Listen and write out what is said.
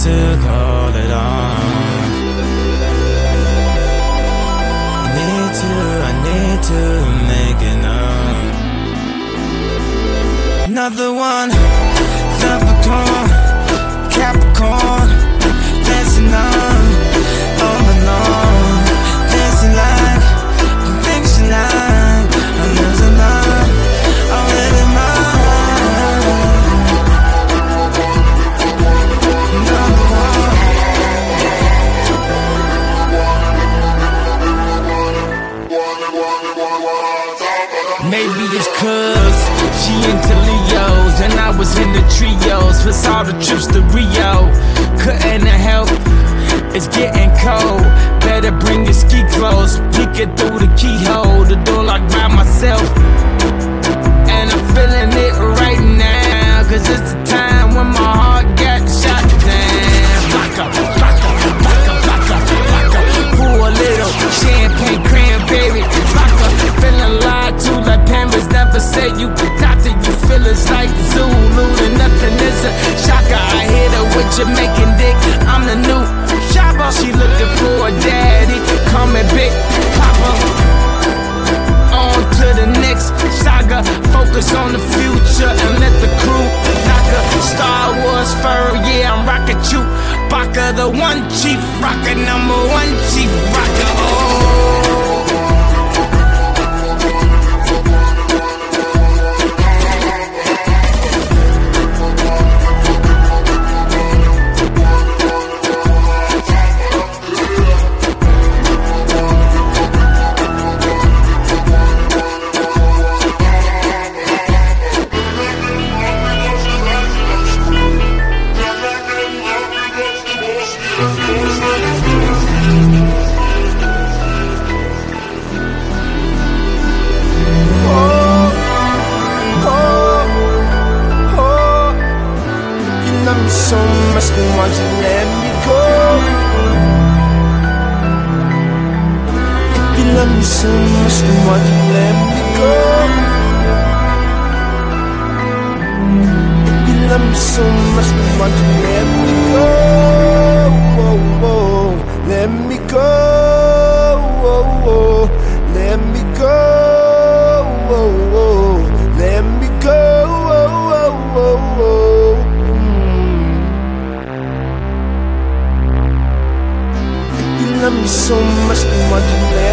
to call it on. I need to make it known. Another one, Capricorn, Capricorn, dancing on, all alone, dancing like, conviction like, I'm losing on, I'm living mine. Another one. Maybe it's cause she into Leos and I was in the trios. Plus all the trips to Rio, couldn't help, it's getting cold. Better bring your ski clothes, peeking through the keyhole. The door locked by myself, and I'm feeling it right now. Cause it's the time when my heart got shot down. Block up, block up, block up, block up, block up. Pour a little champagne cranberry, block up. Feeling lied to like Pampers never said you could doctor. You feel it's like Zulu and nothing is a shocker. I hit her with Jamaican dick, I'm the new shopper. She looking for a daddy, call me Big Papa. On to the next saga, focus on the future and let the crew knock her. Star Wars fur, yeah, I'm rockin' you. Baka, the one chief rocker, number one chief rocker. Oh. So much, then why you let me go? If you love me so much, then why you let me go? If you love me so much, then why you let me go? Whoa, whoa, let me go. Whoa, whoa, let me go. Whoa, whoa, let me go. Whoa, whoa, whoa, whoa. Love me so much, then why you let